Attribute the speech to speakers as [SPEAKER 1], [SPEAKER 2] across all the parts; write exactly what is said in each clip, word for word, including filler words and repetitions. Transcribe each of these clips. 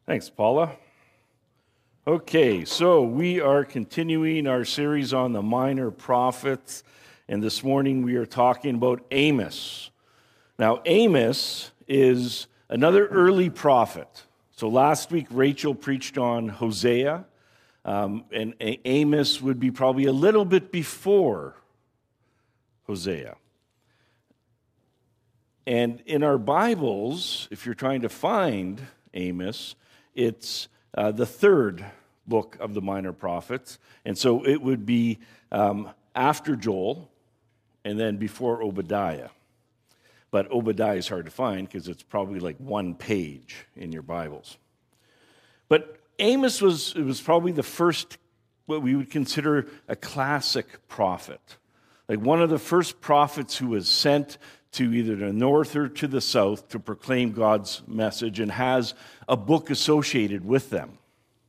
[SPEAKER 1] Thanks, Paula. Okay, so we are continuing our series on the minor prophets, and this morning we are talking about Amos. Now, Amos is another early prophet. So last week, Rachel preached on Hosea, um, and A- Amos would be probably a little bit before Hosea. And in our Bibles, if you're trying to find Amos, it's uh, the third book of the minor prophets. And so it would be um, after Joel and then before Obadiah. But Obadiah is hard to find because it's probably like one page in your Bibles. But Amos was, it was probably the first, what we would consider a classic prophet. Like one of the first prophets who was sent to either the north or to the south to proclaim God's message and has a book associated with them.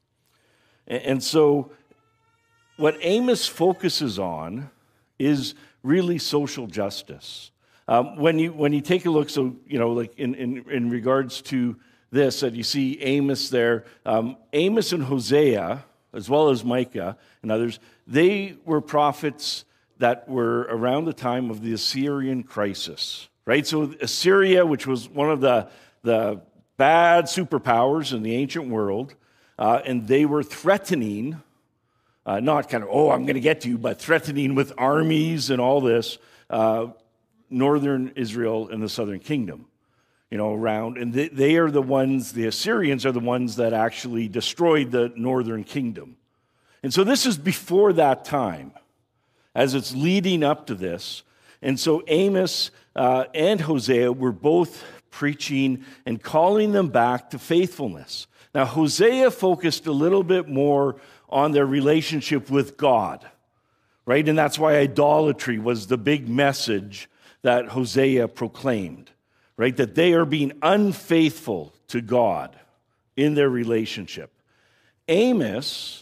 [SPEAKER 1] And so what Amos focuses on is really social justice. Um, when you when you take a look, so, you know, like in, in, in regards to this, that you see Amos there, um, Amos and Hosea, as well as Micah and others, they were prophets that were around the time of the Assyrian crisis, right? So Assyria, which was one of the, the bad superpowers in the ancient world, uh, and they were threatening, uh, not kind of, oh, I'm going to get you, but threatening with armies and all this, uh, northern Israel and the southern kingdom, you know, around. And they, they are the ones, the Assyrians are the ones that actually destroyed the northern kingdom. And so this is before that time, as it's leading up to this. And so Amos uh, and Hosea were both preaching and calling them back to faithfulness. Now, Hosea focused a little bit more on their relationship with God, right? And that's why idolatry was the big message that Hosea proclaimed, right? That they are being unfaithful to God in their relationship. Amos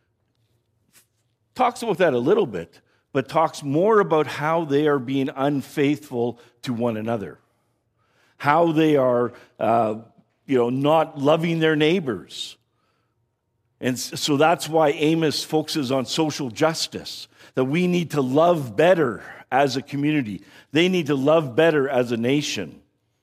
[SPEAKER 1] talks about that a little bit, but talks more about how they are being unfaithful to one another, how they are, uh, you know, not loving their neighbors. And so that's why Amos focuses on social justice, that we need to love better as a community. They need to love better as a nation.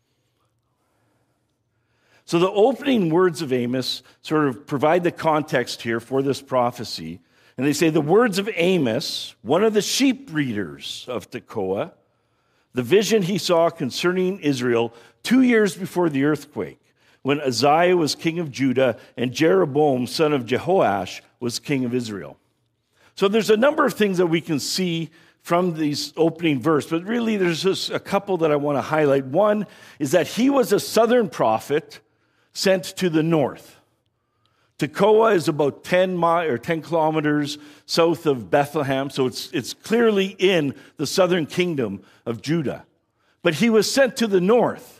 [SPEAKER 1] So the opening words of Amos sort of provide the context here for this prophecy. And they say, the words of Amos, one of the sheep breeders of Tekoa, the vision he saw concerning Israel two years before the earthquake, when Uzziah was king of Judah and Jeroboam, son of Jehoash, was king of Israel. So there's a number of things that we can see from these opening verse, but really there's just a couple that I want to highlight. One is that he was a southern prophet sent to the north. Tekoa is about ten mi- or ten kilometers south of Bethlehem, so it's, it's clearly in the southern kingdom of Judah. But he was sent to the north.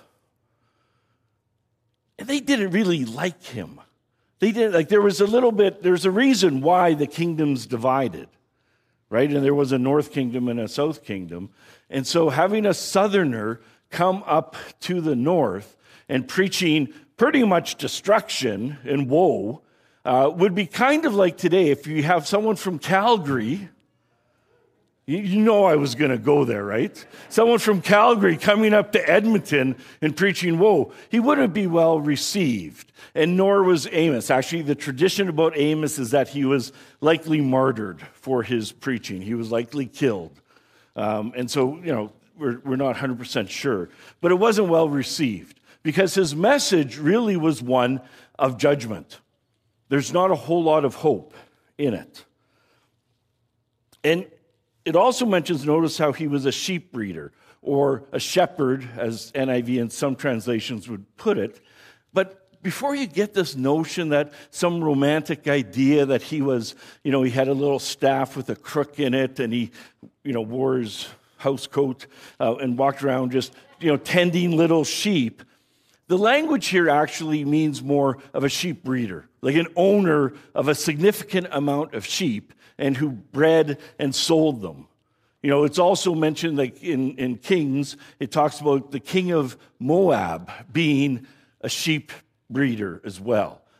[SPEAKER 1] And they didn't really like him. They didn't, like, there was a little bit, there's a reason why the kingdoms divided, right? And there was a north kingdom and a south kingdom. And so having a southerner come up to the north and preaching pretty much destruction and woe uh, would be kind of like today if you have someone from Calgary. You, you know I was going to go there, right? Someone from Calgary coming up to Edmonton and preaching woe. He wouldn't be well received, and nor was Amos. Actually, the tradition about Amos is that he was likely martyred for his preaching. He was likely killed. Um, and so, you know, we're, we're not one hundred percent sure. But it wasn't well received, because his message really was one of judgment. There's not a whole lot of hope in it. And it also mentions, notice how he was a sheep breeder, or a shepherd, as N I V and some translations would put it. But before you get this notion that some romantic idea that he was, you know, he had a little staff with a crook in it, and he, you know, wore his house coat uh, and walked around just, you know, tending little sheep. The language here actually means more of a sheep breeder, like an owner of a significant amount of sheep and who bred and sold them. You know, it's also mentioned, like in, in Kings, it talks about the king of Moab being a sheep breeder as well.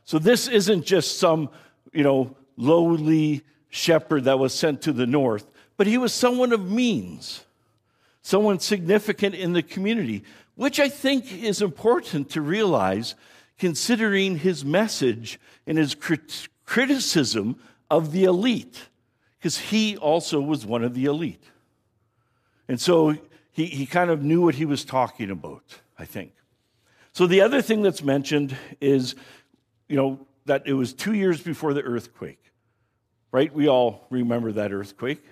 [SPEAKER 1] So this isn't just some, you know, lowly shepherd that was sent to the north, but he was someone of means, someone significant in the community, which I think is important to realize considering his message and his crit- criticism of the elite, because he also was one of the elite. And so he, he kind of knew what he was talking about, I think. So the other thing that's mentioned is, you know, that it was two years before the earthquake, right? We all remember that earthquake.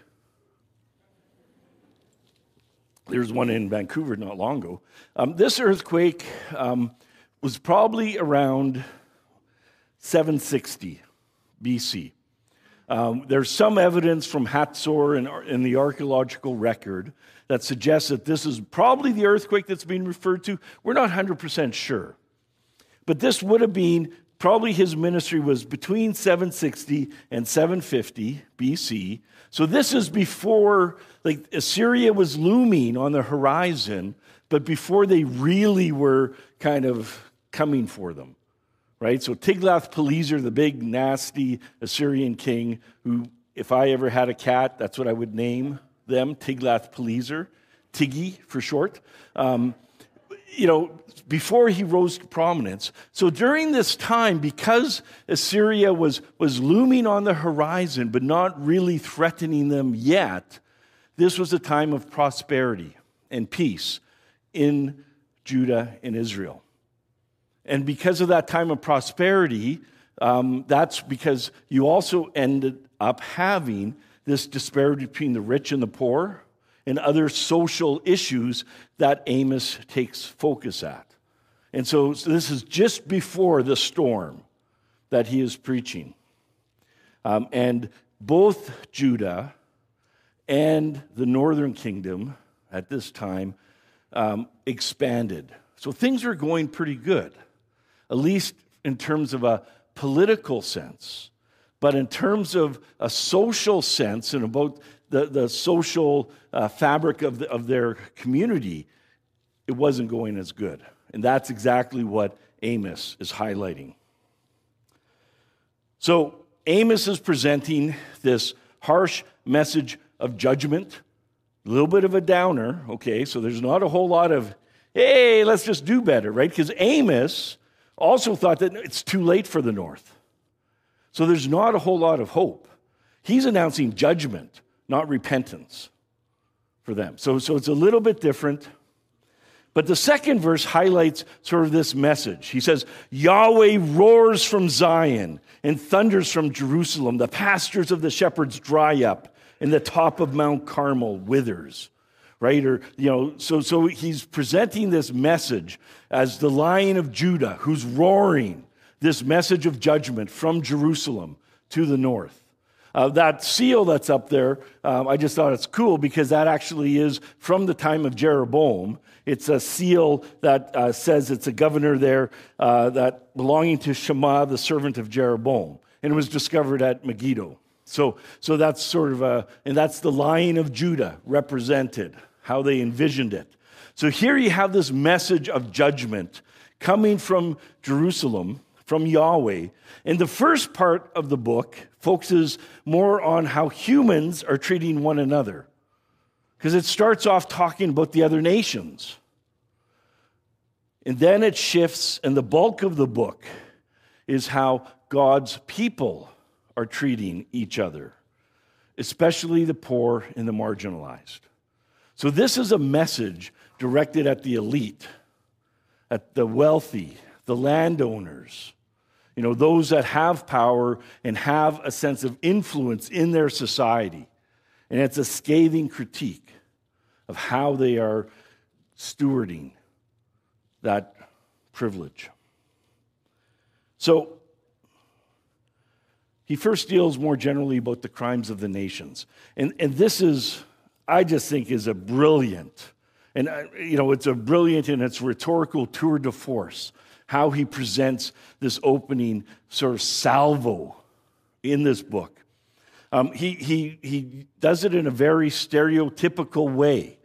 [SPEAKER 1] There's one in Vancouver not long ago. Um, this earthquake um, was probably around seven sixty B C. Um, there's some evidence from Hatzor in, in the archaeological record that suggests that this is probably the earthquake that's being referred to. We're not one hundred percent sure. But this would have been, probably his ministry was between seven sixty and seven fifty B C. So this is before, like, Assyria was looming on the horizon, but before they really were kind of coming for them. Right? So Tiglath-Pileser, the big, nasty Assyrian king, who, if I ever had a cat, that's what I would name them, Tiglath-Pileser, Tiggy for short. Um, you know, before he rose to prominence. So during this time, because Assyria was, was looming on the horizon, but not really threatening them yet, this was a time of prosperity and peace in Judah and Israel. And because of that time of prosperity, um, that's because you also ended up having this disparity between the rich and the poor and other social issues that Amos takes focus at. And so, so this is just before the storm that he is preaching. Um, and both Judah and the northern kingdom at this time um, expanded. So things are going pretty good, at least in terms of a political sense. But in terms of a social sense and about the, the social uh, fabric of, the, of their community, it wasn't going as good. And that's exactly what Amos is highlighting. So Amos is presenting this harsh message of judgment, a little bit of a downer, okay? So there's not a whole lot of, hey, let's just do better, right? Because Amos also thought that it's too late for the north. So there's not a whole lot of hope. He's announcing judgment, not repentance for them. So, so it's a little bit different. But the second verse highlights sort of this message. He says, Yahweh roars from Zion and thunders from Jerusalem. The pastures of the shepherds dry up, and the top of Mount Carmel withers. Right? Or, you know, so, so he's presenting this message as the Lion of Judah who's roaring this message of judgment from Jerusalem to the north. Uh, that seal that's up there, um, I just thought it's cool because that actually is from the time of Jeroboam. It's a seal that uh, says it's a governor there uh, that belonging to Shema, the servant of Jeroboam. And it was discovered at Megiddo. So, so that's sort of a, and that's the Lion of Judah represented, how they envisioned it. So here you have this message of judgment coming from Jerusalem, from Yahweh. And the first part of the book focuses more on how humans are treating one another, because it starts off talking about the other nations. And then it shifts, and the bulk of the book is how God's people are treating each other, especially the poor and the marginalized. So this is a message directed at the elite, at the wealthy, the landowners, you know, those that have power and have a sense of influence in their society. And it's a scathing critique of how they are stewarding that privilege. So he first deals more generally about the crimes of the nations. And, and this is, I just think, is a brilliant, and uh, you know, it's a brilliant and it's rhetorical tour de force, how he presents this opening sort of salvo in this book. Um, he, he, he does it in a very stereotypical way,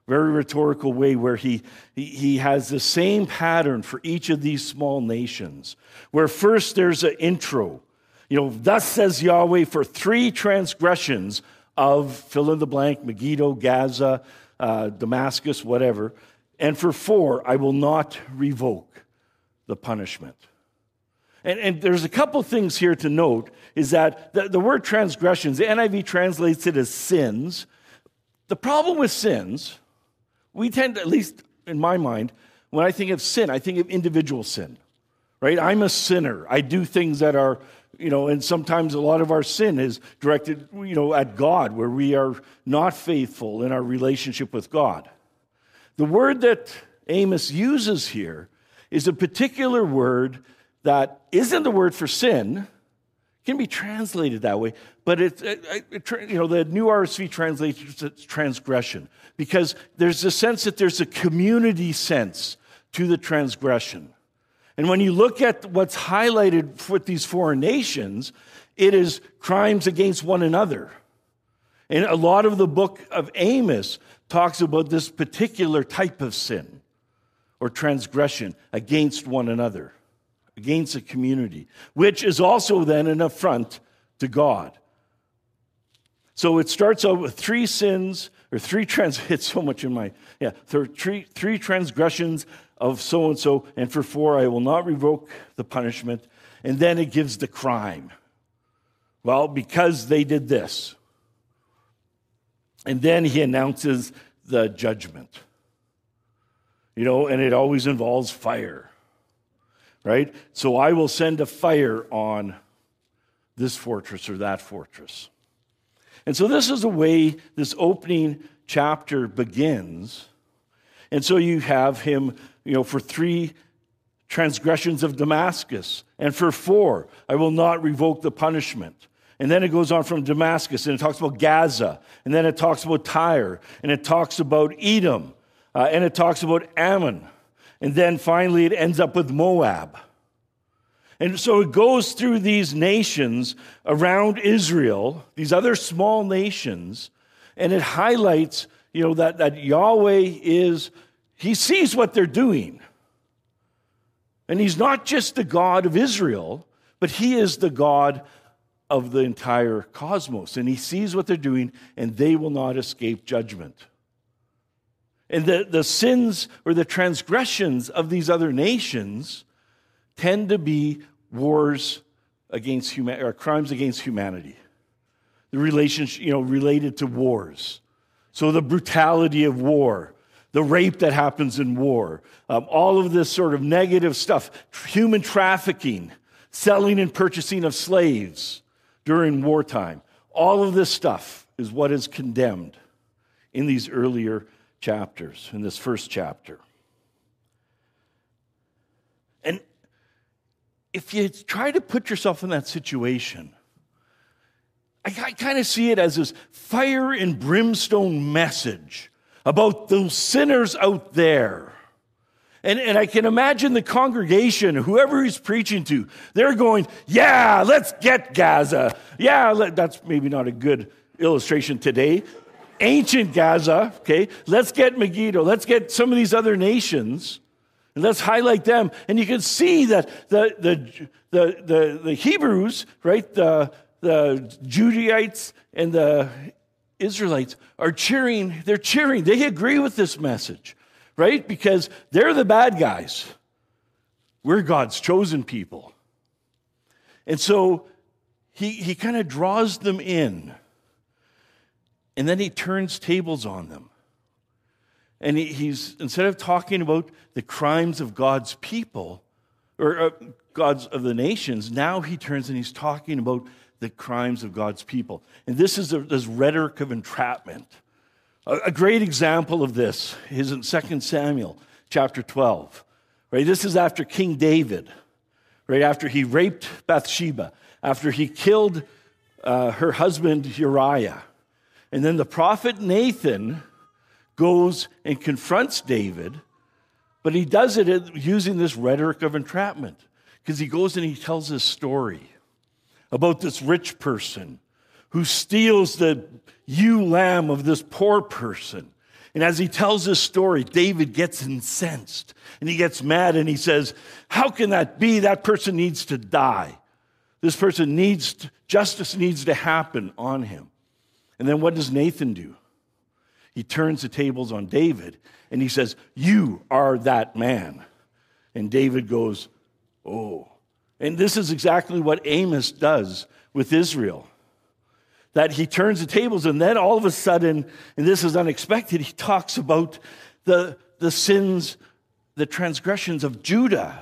[SPEAKER 1] very rhetorical way where he, he, he has the same pattern for each of these small nations, where first there's an intro. You know, thus says Yahweh, for three transgressions of fill in the blank, Megiddo, Gaza, uh, Damascus, whatever, and for four, I will not revoke the punishment. And, and there's a couple things here to note, is that the, the word transgressions, the N I V translates it as sins. The problem with sins, we tend to, at least in my mind, when I think of sin, I think of individual sin, right? I'm a sinner. I do things that are, you know, and sometimes a lot of our sin is directed, you know, at God, where we are not faithful in our relationship with God. The word that Amos uses here is a particular word that isn't the word for sin. It can be translated that way, but it's, it, it, you know, the New R S V translates it transgression, because there's a sense that there's a community sense to the transgression. And when you look at what's highlighted with these foreign nations, it is crimes against one another. And a lot of the book of Amos talks about this particular type of sin or transgression against one another, against a community, which is also then an affront to God. So it starts out with three sins, or three trans, it's so much in my, yeah, three, three transgressions of so-and-so, and for four, I will not revoke the punishment. And then it gives the crime. Well, because they did this. And then he announces the judgment. You know, and it always involves fire. Right? So I will send a fire on this fortress or that fortress. And so this is the way this opening chapter begins. And so you have him, you know, for three transgressions of Damascus, and for four, I will not revoke the punishment. And then it goes on from Damascus, and it talks about Gaza, and then it talks about Tyre, and it talks about Edom, uh, and it talks about Ammon. And then finally it ends up with Moab. And so it goes through these nations around Israel, these other small nations, and it highlights, you know, that, that Yahweh is, he sees what they're doing. And he's not just the God of Israel, but he is the God of the entire cosmos. And he sees what they're doing, and they will not escape judgment. And the, the sins or the transgressions of these other nations tend to be wars against human, or crimes against humanity. The relationship, you know, related to wars. So the brutality of war, the rape that happens in war, um, all of this sort of negative stuff, human trafficking, selling and purchasing of slaves during wartime. All of this stuff is what is condemned in these earlier chapters, in this first chapter. And if you try to put yourself in that situation, I, I kind of see it as this fire and brimstone message about those sinners out there. And, and I can imagine the congregation, whoever he's preaching to, they're going, yeah, let's get Gaza. Yeah, let, that's maybe not a good illustration today. Ancient Gaza, okay? Let's get Megiddo. Let's get some of these other nations, and let's highlight them. And you can see that the the the the, the Hebrews, right, the the Judaites and the Israelites are cheering. They're cheering. They agree with this message, right? Because they're the bad guys. We're God's chosen people. And so he he kind of draws them in. And then he turns tables on them. And he, he's, instead of talking about the crimes of God's people, or uh, God's of the nations, now he turns and he's talking about the crimes of God's people. And this is a, this rhetoric of entrapment. A, a great example of this is in Second Samuel chapter twelve. Right? This is after King David, right? After he raped Bathsheba, after he killed uh, her husband Uriah. And then the prophet Nathan goes and confronts David, but he does it using this rhetoric of entrapment, because he goes and he tells this story about this rich person who steals the ewe lamb of this poor person. And as he tells this story, David gets incensed and he gets mad and he says, how can that be? That person needs to die. This person needs, to, justice needs to happen on him. And then what does Nathan do? He turns the tables on David and he says, you are that man. And David goes, oh. And this is exactly what Amos does with Israel. That he turns the tables and then all of a sudden, and this is unexpected, he talks about the, the sins, the transgressions of Judah.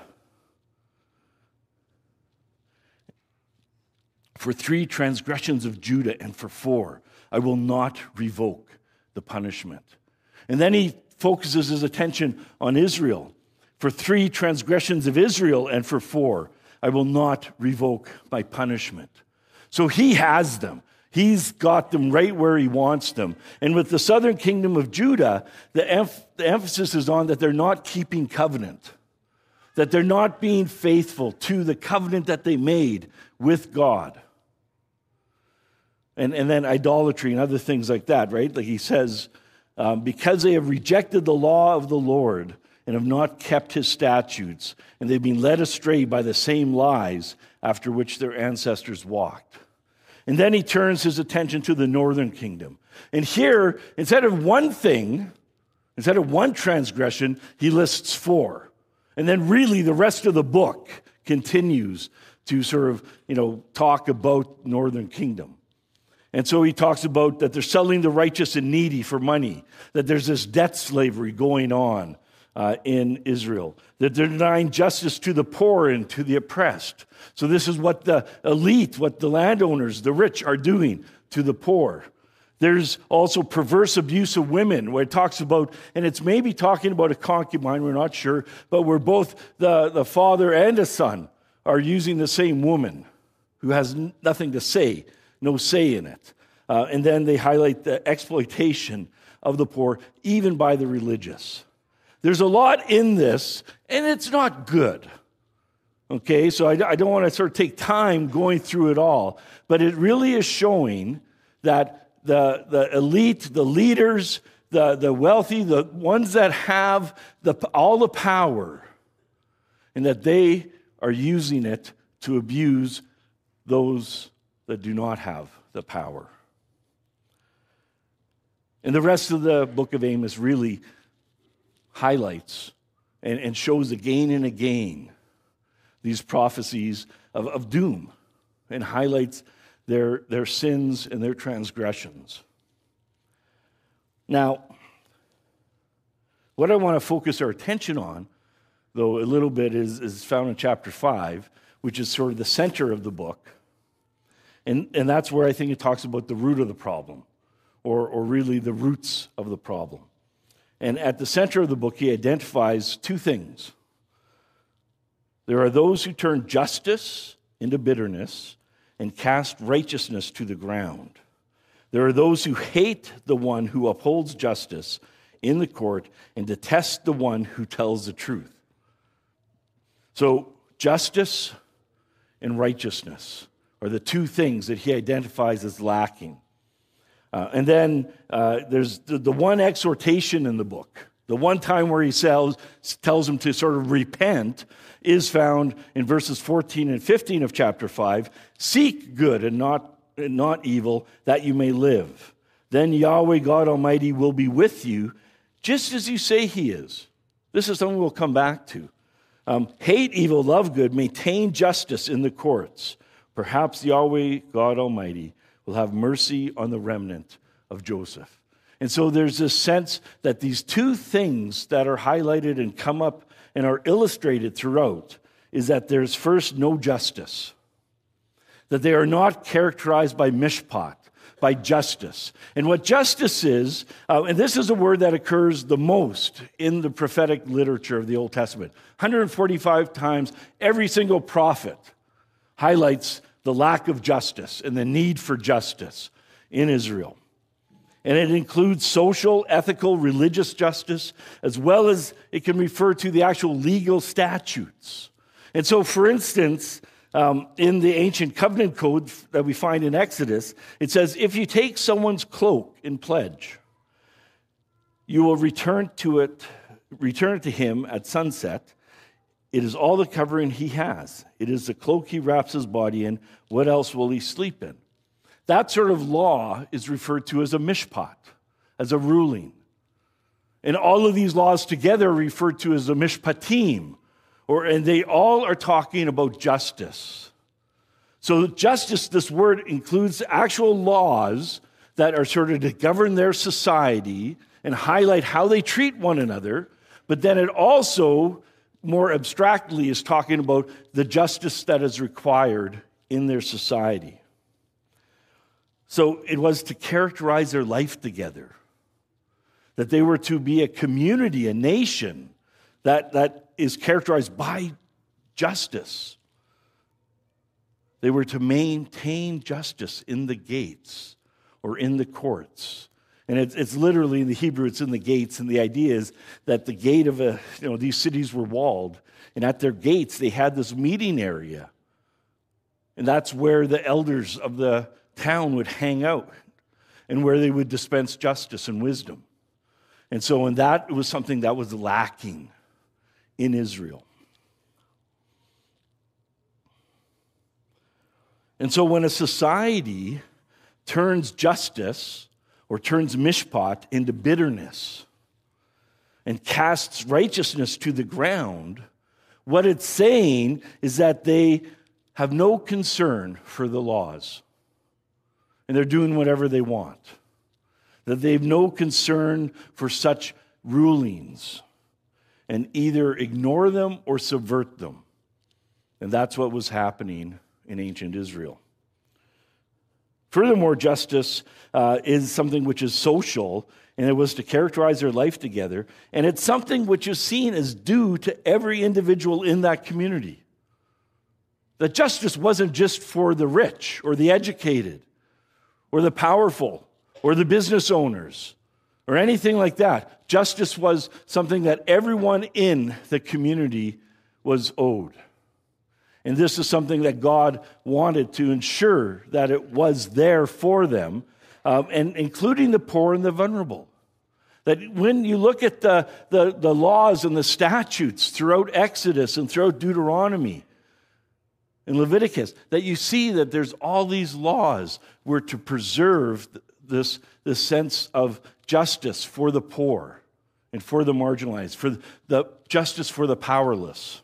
[SPEAKER 1] For three transgressions of Judah and for four, I will not revoke the punishment. And then he focuses his attention on Israel. For three transgressions of Israel and for four, I will not revoke my punishment. So he has them. He's got them right where he wants them. And with the southern kingdom of Judah, the, emph- the emphasis is on that they're not keeping covenant, that they're not being faithful to the covenant that they made with God. And, and then idolatry and other things like that, right? Like he says, um, because they have rejected the law of the Lord and have not kept his statutes, and they've been led astray by the same lies after which their ancestors walked. And then he turns his attention to the northern kingdom. And here, instead of one thing, instead of one transgression, he lists four. And then really the rest of the book continues to sort of, you know, talk about northern kingdom. And so he talks about that they're selling the righteous and needy for money, that there's this debt slavery going on uh, in Israel, that they're denying justice to the poor and to the oppressed. So this is what the elite, what the landowners, the rich are doing to the poor. There's also perverse abuse of women, where it talks about, and it's maybe talking about a concubine, we're not sure, but where both the, the father and the son are using the same woman who has nothing to say, no say in it. Uh, and then they highlight the exploitation of the poor, even by the religious. There's a lot in this, and it's not good. Okay, so I, I don't want to sort of take time going through it all, but it really is showing that the, the elite, the leaders, the, the wealthy, the ones that have the, all the power, and that they are using it to abuse those that do not have the power. And the rest of the book of Amos really highlights and, and shows again and again these prophecies of, of doom, and highlights their, their sins and their transgressions. Now, what I want to focus our attention on, though, a little bit is, is found in chapter five, which is sort of the center of the book. And, and that's where I think it talks about the root of the problem, or, or really the roots of the problem. And at the center of the book, he identifies two things. There are those who turn justice into bitterness and cast righteousness to the ground. There are those who hate the one who upholds justice in the court and detest the one who tells the truth. So justice and righteousness are the two things that he identifies as lacking. Uh, and then uh, there's the, the one exhortation in the book, the one time where he tells, tells them to sort of repent, is found in verses fourteen and fifteen of chapter five. Seek good and not, and not evil, that you may live. Then Yahweh God Almighty will be with you, just as you say he is. This is something we'll come back to. Um, hate evil, love good, maintain justice in the courts. Perhaps Yahweh God Almighty will have mercy on the remnant of Joseph. And so there's this sense that these two things that are highlighted and come up and are illustrated throughout is that there's first no justice, that they are not characterized by mishpat, by justice. And what justice is, uh, and this is a word that occurs the most in the prophetic literature of the Old Testament. one hundred forty-five times, every single prophet highlights the lack of justice and the need for justice in Israel. And it includes social, ethical, religious justice, as well as it can refer to the actual legal statutes. And so, for instance, um, in the ancient covenant code that we find in Exodus, it says, if you take someone's cloak in pledge, You will return to it, return it to him at sunset. It is all the covering he has. It is the cloak he wraps his body in. What else will he sleep in? That sort of law is referred to as a mishpat, as a ruling. And all of these laws together are referred to as a mishpatim, or and they all are talking about justice. So justice, this word includes actual laws that are sort of to govern their society and highlight how they treat one another, but then it also, more abstractly, is talking about the justice that is required in their society. So it was to characterize their life together, that they were to be a community, a nation that, that is characterized by justice. They were to maintain justice in the gates or in the courts. And it's, it's literally in the Hebrew, it's in the gates. And the idea is that the gate of a, you know, these cities were walled. And at their gates, they had this meeting area. And that's where the elders of the town would hang out and where they would dispense justice and wisdom. And so, and that was something that was lacking in Israel. And so when a society turns justice or turns mishpat into bitterness and casts righteousness to the ground, what it's saying is that they have no concern for the laws and they're doing whatever they want. That they have no concern for such rulings and either ignore them or subvert them. And that's what was happening in ancient Israel. Furthermore, justice uh, is something which is social, and it was to characterize their life together, and it's something which is seen as due to every individual in that community. That justice wasn't just for the rich or the educated or the powerful or the business owners or anything like that. Justice was something that everyone in the community was owed. And this is something that God wanted to ensure that it was there for them, um, and including the poor and the vulnerable. That when you look at the, the, the laws and the statutes throughout Exodus and throughout Deuteronomy and Leviticus, that you see that there's all these laws were to preserve this, this sense of justice for the poor and for the marginalized, for the justice for the powerless.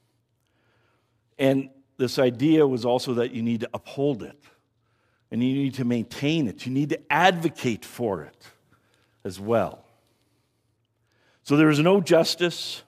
[SPEAKER 1] And this idea was also that you need to uphold it, and you need to maintain it. You need to advocate for it as well. So there is no justice,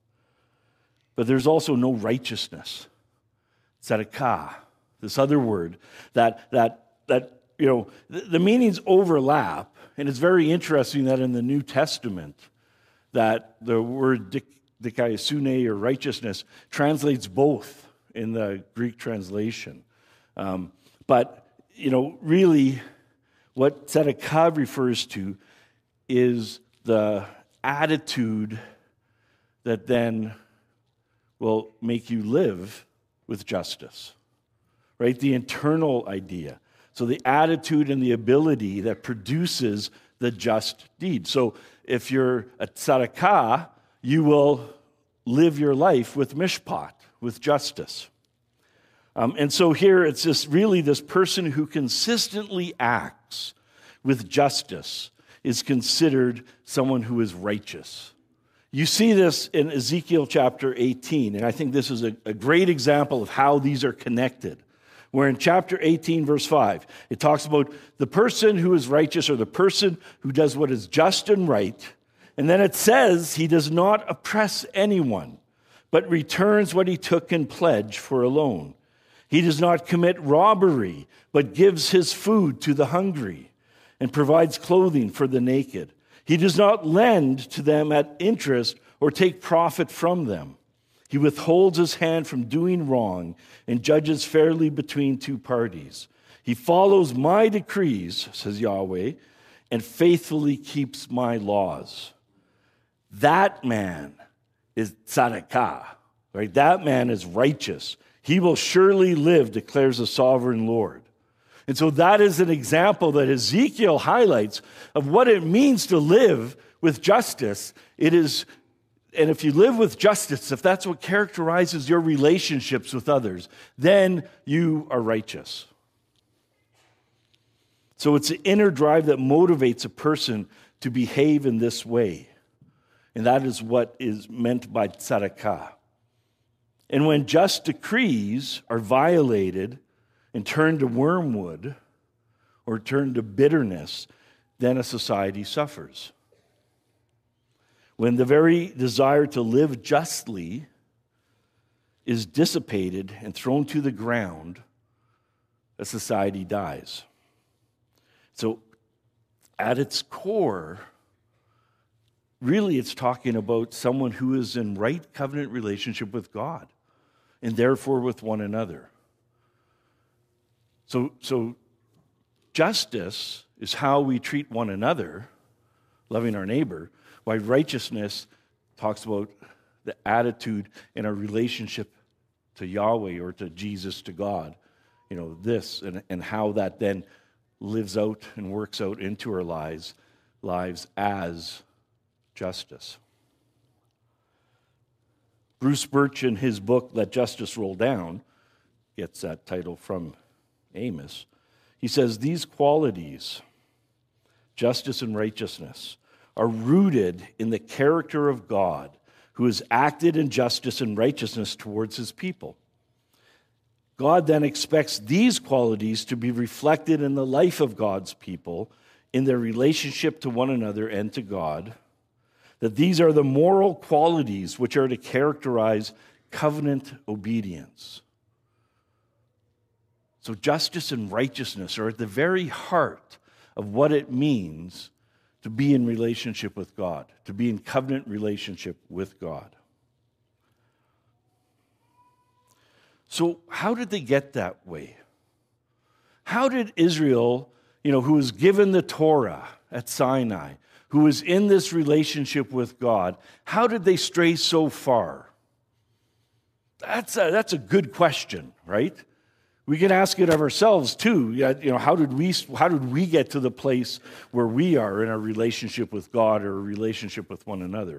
[SPEAKER 1] but there's also no righteousness. Tzedakah, this other word that that that you know the, the meanings overlap, and it's very interesting that in the New Testament that the word dik, dikaiosune or righteousness translates both in the Greek translation. Um, but, you know, really what tzedakah refers to is the attitude that then will make you live with justice, right? The internal idea. So the attitude and the ability that produces the just deed. So if you're a tzedakah, you will live your life with mishpat, with justice. Um, and so here it's just really this person who consistently acts with justice is considered someone who is righteous. You see this in Ezekiel chapter eighteen, and I think this is a, a great example of how these are connected. Where in chapter eighteen, verse five, it talks about the person who is righteous or the person who does what is just and right. And then it says he does not oppress anyone, but returns what he took in pledge for a loan. He does not commit robbery, but gives his food to the hungry and provides clothing for the naked. He does not lend to them at interest or take profit from them. He withholds his hand from doing wrong and judges fairly between two parties. He follows my decrees, says Yahweh, and faithfully keeps my laws. That man is tzedakah, right? That man is righteous. He will surely live, declares the sovereign Lord. And so that is an example that Ezekiel highlights of what it means to live with justice, it is, and if you live with justice, if that's what characterizes your relationships with others, then you are righteous. So it's the inner drive that motivates a person to behave in this way. And that is what is meant by tzedakah. And when just decrees are violated and turned to wormwood or turned to bitterness, then a society suffers. When the very desire to live justly is dissipated and thrown to the ground, a society dies. So at its core, really it's talking about someone who is in right covenant relationship with God and therefore with one another. So, so justice is how we treat one another, loving our neighbor, while righteousness talks about the attitude in our relationship to Yahweh or to Jesus, to God. You know, this and, and how that then lives out and works out into our lives, lives as justice. Bruce Birch, in his book, Let Justice Roll Down, gets that title from Amos. He says, these qualities, justice and righteousness, are rooted in the character of God, who has acted in justice and righteousness towards his people. God then expects these qualities to be reflected in the life of God's people, in their relationship to one another and to God, that these are the moral qualities which are to characterize covenant obedience. So justice and righteousness are at the very heart of what it means to be in relationship with God, to be in covenant relationship with God. So how did they get that way? How did Israel, you know, who was given the Torah at Sinai, who was in this relationship with God, how did they stray so far? That's a, that's a good question, right? We can ask it of ourselves too. You know, how did we how did we get to the place where we are in our relationship with God or a relationship with one another?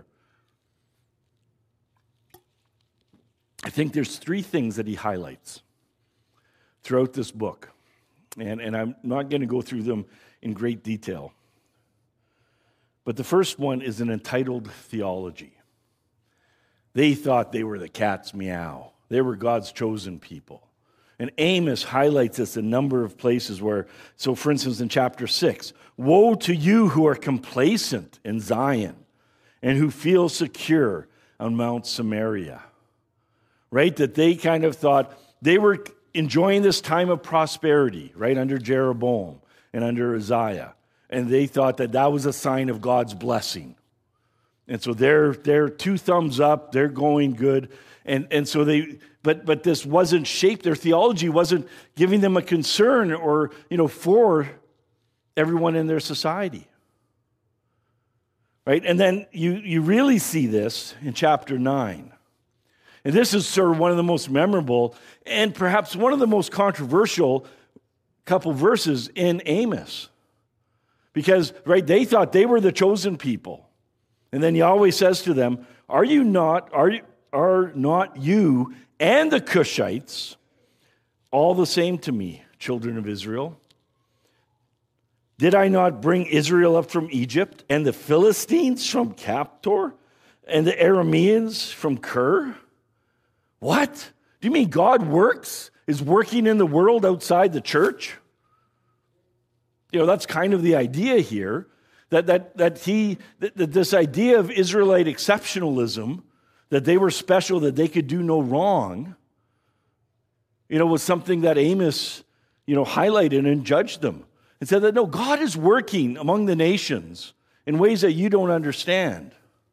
[SPEAKER 1] I think there's three things that he highlights throughout this book. And, and I'm not going to go through them in great detail. But the first one is an entitled theology. They thought they were the cat's meow. They were God's chosen people. And Amos highlights this in a number of places where, so for instance in chapter six, woe to you who are complacent in Zion and who feel secure on Mount Samaria. Right? That they kind of thought they were enjoying this time of prosperity, right, under Jeroboam and under Uzziah. And they thought that that was a sign of God's blessing. And so they're, they're two thumbs up, they're going good. And, and so they, but, but this wasn't shaped, their theology wasn't giving them a concern or, you know, for everyone in their society. Right? And then you, you really see this in chapter nine. And this is sort of one of the most memorable and perhaps one of the most controversial couple verses in Amos. Because, right, they thought they were the chosen people. And then Yahweh says to them, Are you not, are you, are not you and the Cushites all the same to me, children of Israel? Did I not bring Israel up from Egypt and the Philistines from Captor and the Arameans from Kir? What? Do you mean God works, is working in the world outside the church? You know, that's kind of the idea here, that that that he that, that this idea of Israelite exceptionalism, that they were special, that they could do no wrong, you know, was something that Amos, you know, highlighted and judged them and said that no, God is working among the nations in ways that you don't understand.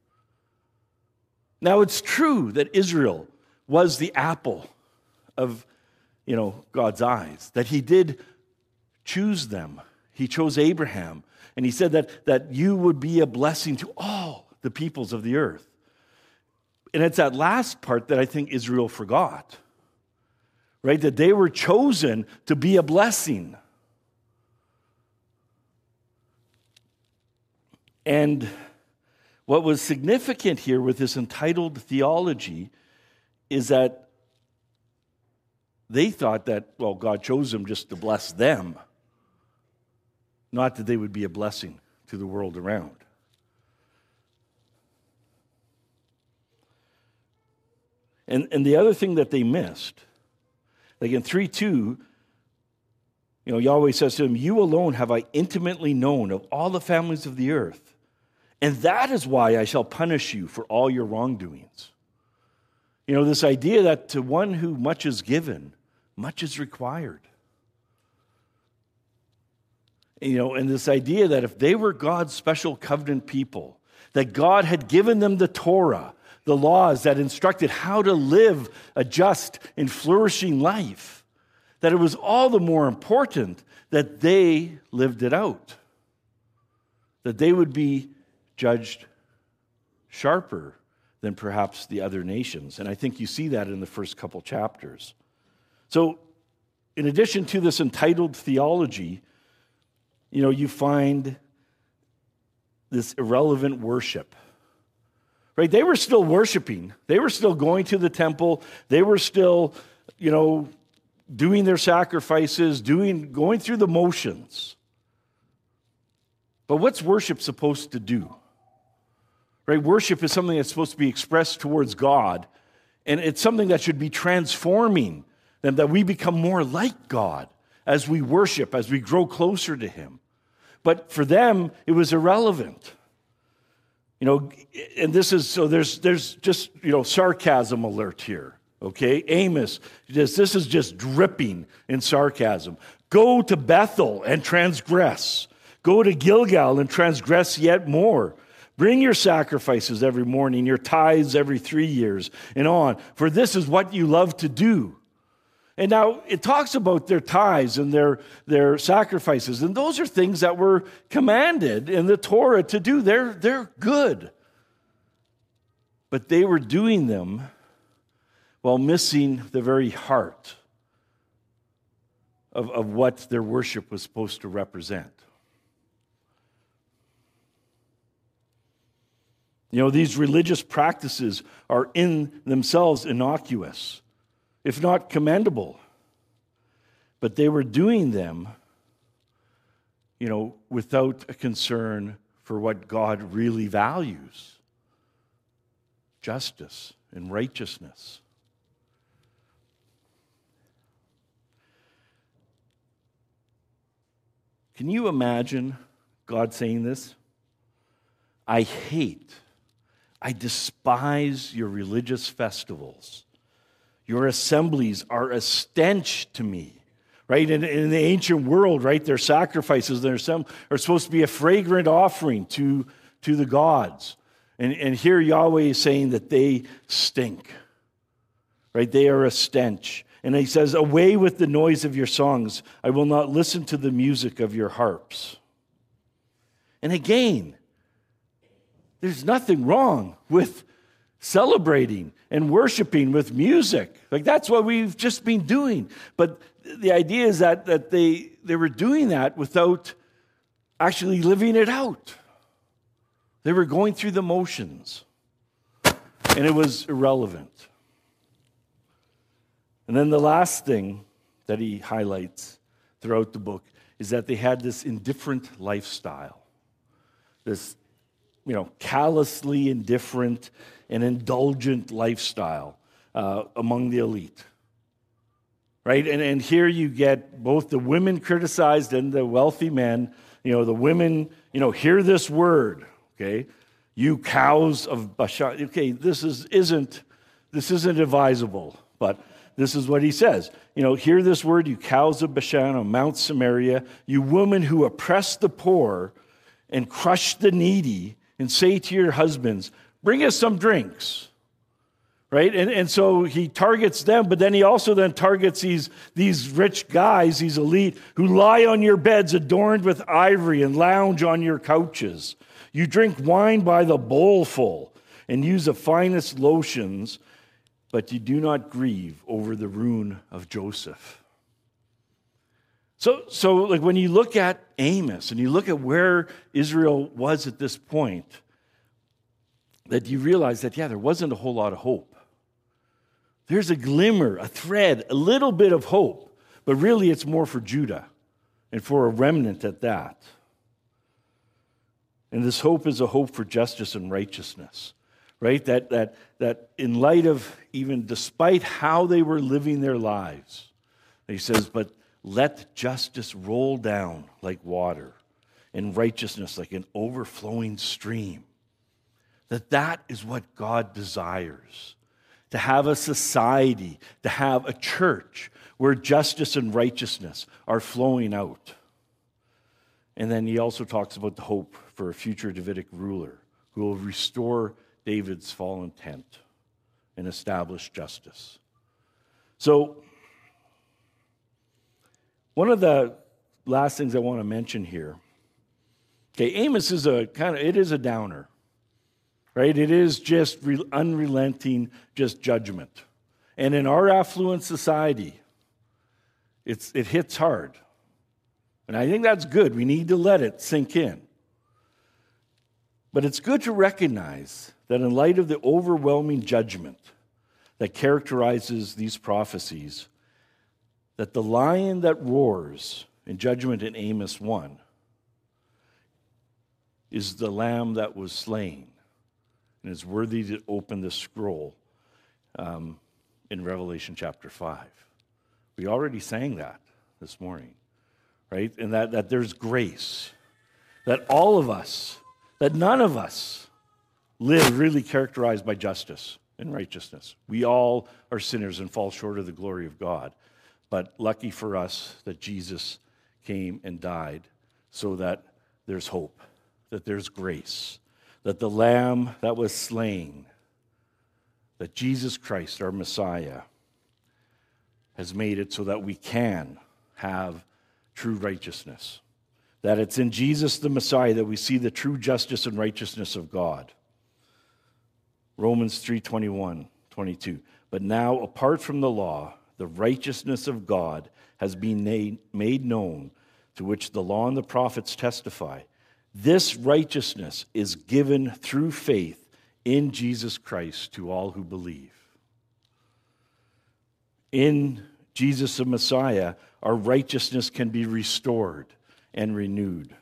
[SPEAKER 1] Now, it's true that Israel was the apple of, you know, God's eyes, that he did choose them. He chose Abraham, and he said that, that you would be a blessing to all the peoples of the earth. And it's that last part that I think Israel forgot, right? That they were chosen to be a blessing. And What was significant here with this entitled theology is that they thought that, well, God chose them just to bless them, not that they would be a blessing to the world around. And, and the other thing that they missed, like in three two, you know, Yahweh says to him, "You alone have I intimately known of all the families of the earth, and that is why I shall punish you for all your wrongdoings." You know, this idea that to one who much is given, much is required. You know, and this idea that if they were God's special covenant people, that God had given them the Torah, the laws that instructed how to live a just and flourishing life, that it was all the more important that they lived it out, that they would be judged sharper than perhaps the other nations. And I think you see that in the first couple chapters. So, in addition to this entitled theology, you know, you find this irrelevant worship. Right? They were still worshiping. They were still going to the temple. They were still, you know, doing their sacrifices, doing, going through the motions. But what's worship supposed to do? Right? Worship is something that's supposed to be expressed towards God, and it's something that should be transforming them, that we become more like God as we worship, as we grow closer to Him. But for them, it was irrelevant. You know, and this is, so there's there's just, you know, sarcasm alert here, okay? Amos, this, this is just dripping in sarcasm. Go to Bethel and transgress. Go to Gilgal and transgress yet more. Bring your sacrifices every morning, your tithes every three years, and on. For this is what you love to do. And now it talks about their tithes and their, their sacrifices, and those are things that were commanded in the Torah to do. They're, they're good. But they were doing them while missing the very heart of, of what their worship was supposed to represent. You know, these religious practices are in themselves innocuous, if not commendable. But they were doing them, you know, without a concern for what God really values: justice and righteousness. Can you imagine God saying this? I hate, I despise your religious festivals. Your assemblies are a stench to me. Right? In, in the ancient world, right, their sacrifices their assemb- are supposed to be a fragrant offering to, to the gods. And, and here Yahweh is saying that they stink. Right? They are a stench. And he says, away with the noise of your songs. I will not listen to the music of your harps. And again, there's nothing wrong with celebrating and worshiping with music. Like, that's what we've just been doing. But the idea is that, that they, they were doing that without actually living it out. They were going through the motions. And it was irrelevant. And then the last thing that he highlights throughout the book is that they had this indifferent lifestyle. This, you know, callously indifferent and indulgent lifestyle uh, among the elite. Right? And, and here you get both the women criticized and the wealthy men. You know, the women, you know, hear this word, okay? You cows of Bashan. Okay, this is, isn't, this isn't advisable, but this is what he says. You know, hear this word, you cows of Bashan on Mount Samaria, you women who oppress the poor and crush the needy, and say to your husbands, bring us some drinks. Right? And, and so he targets them, but then he also then targets these, these rich guys, these elite, who lie on your beds adorned with ivory and lounge on your couches. You drink wine by the bowlful and use the finest lotions, but you do not grieve over the ruin of Joseph. So, so like when you look at Amos and you look at where Israel was at this point, that you realize that, yeah, there wasn't a whole lot of hope. There's a glimmer, a thread, a little bit of hope, but really it's more for Judah and for a remnant at that. And this hope is a hope for justice and righteousness, right? That, that, that in light of, even despite how they were living their lives, he says, but let justice roll down like water and righteousness like an overflowing stream. That that is what God desires. To have a society, to have a church where justice and righteousness are flowing out. And then he also talks about the hope for a future Davidic ruler who will restore David's fallen tent and establish justice. So, one of the last things I want to mention here, okay, Amos is a kind of, it is a downer, right? It is just re- unrelenting, just judgment. And in our affluent society, it's it hits hard. And I think that's good. We need to let it sink in. But it's good to recognize that in light of the overwhelming judgment that characterizes these prophecies, that the lion that roars in judgment in Amos one is the lamb that was slain and is worthy to open the scroll um, in Revelation chapter five. We already sang that this morning, right? And that, that there's grace, that all of us, that none of us live really characterized by justice and righteousness. We all are sinners and fall short of the glory of God. But lucky for us that Jesus came and died so that there's hope, that there's grace, that the Lamb that was slain, that Jesus Christ, our Messiah, has made it so that we can have true righteousness. That it's in Jesus the Messiah that we see the true justice and righteousness of God. Romans three twenty-one, twenty-two. But now, apart from the law, the righteousness of God has been made known, to which the law and the prophets testify. This righteousness is given through faith in Jesus Christ to all who believe. In Jesus the Messiah, our righteousness can be restored and renewed.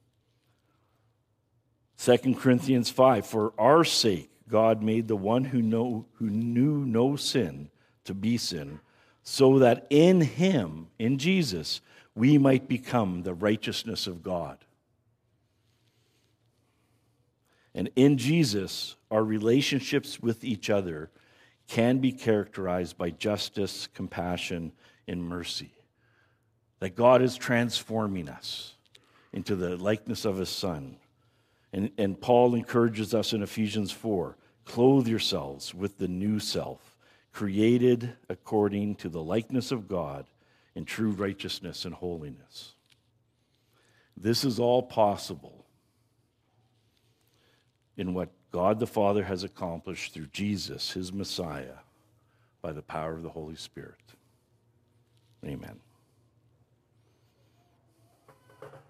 [SPEAKER 1] Second Corinthians five, for our sake, God made the one who, know, who knew no sin to be sin, so that in him, in Jesus, we might become the righteousness of God. And in Jesus, our relationships with each other can be characterized by justice, compassion, and mercy. That God is transforming us into the likeness of his Son. And, and Paul encourages us in Ephesians four, clothe yourselves with the new self, created according to the likeness of God in true righteousness and holiness. This is all possible in what God the Father has accomplished through Jesus, his Messiah, by the power of the Holy Spirit. Amen.